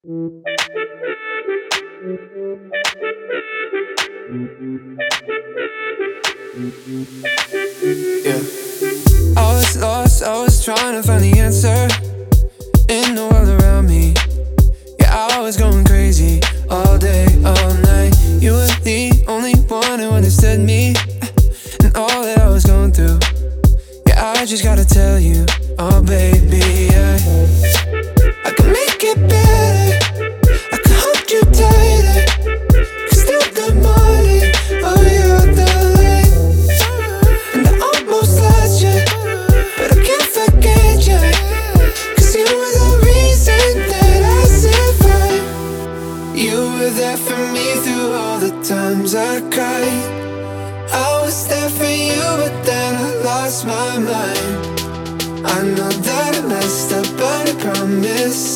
Yeah. I was lost, I was trying to find the answer in the world around me. Yeah, I was going crazy all day, all night. You were the only one who understood me and all that I was going through. Yeah, I just gotta tell you, oh baby, I can make it better, I can hold you tighter, cause still the morning, oh you're the light. And I almost lost you, but I can't forget you, cause you were the reason that I survived. You were there for me through all the times I cried. I was there for you, but then I lost my mind. I know that I messed up, but I promise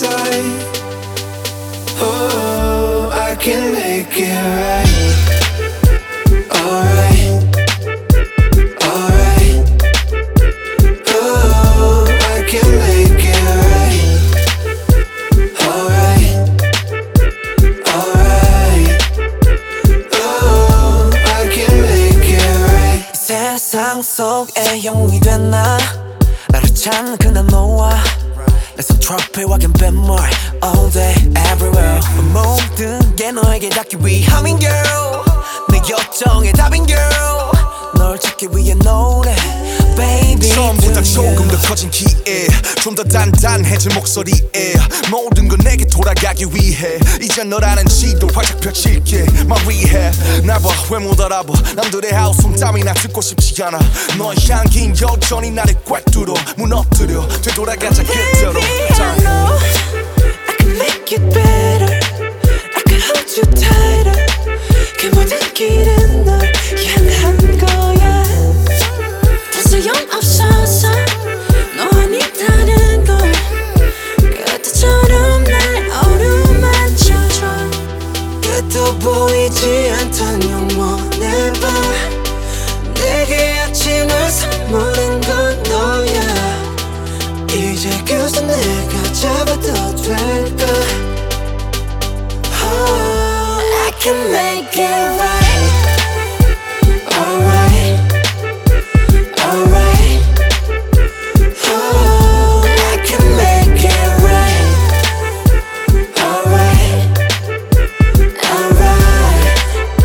I can make it right. Alright, alright. Oh, I can make it right. Alright, alright. Oh, I can make it right. 이 세상 속에 영웅이 된 나, 나를 찾는 그날 너와 내 손 트로피와 갬뱀물 all day everywhere. 모든 게 너에게 닿기 위함인 girl, 내 요청의 답인 girl. 널 찾기 위해 노래 baby. 처음보다 조금 더 커진 기에 좀 더 단단해진 목소리에 모든 건 내게 돌아가기 위해 이제 너라는 지도 활짝 펼칠게 말위해. 나봐 왜 못 알아봐 남들의 하우스 땀이나 듣고 싶지 않아. 너의 향긴 여전히 나를 꽉 뚫어 무너뜨려 되돌아가자 그대로. Baby, I know I can make it better, I can hold you tighter. 그 모든 길은 널 향한 거야. 더 소용없어서 너 아니다는 걸 그때처럼 날 어루만져줘. 끝도 보이지 않던 영원의 밤 내게 아침을 선물한 건 너야. 이제 그저 내가 잡아도 될까? Oh, I can make it right. Alright, alright. Oh, I can make it right. Alright, alright.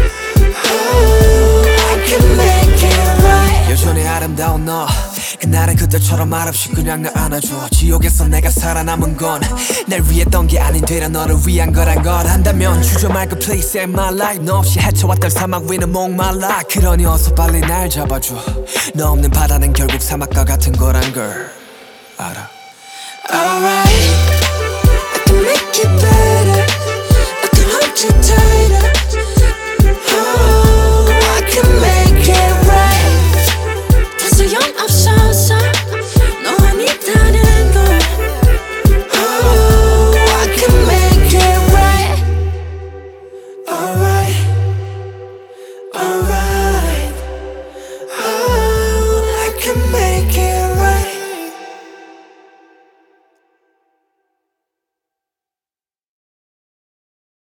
Oh, I can make it right. 여전히 아름다운 너, 그날은 그때처럼 말없이 그냥 날 안아줘. 지옥에서 내가 살아남은 건 날 위했던 게 아닌 되려 너를 위한 거란 걸 안다면 주저 말고 please save my life. 너 없이 헤쳐왔던 사막 위는 목말라. 그러니 어서 빨리 날 잡아줘. 너 없는 바다는 결국 사막과 같은 거란 걸 알아. Alright.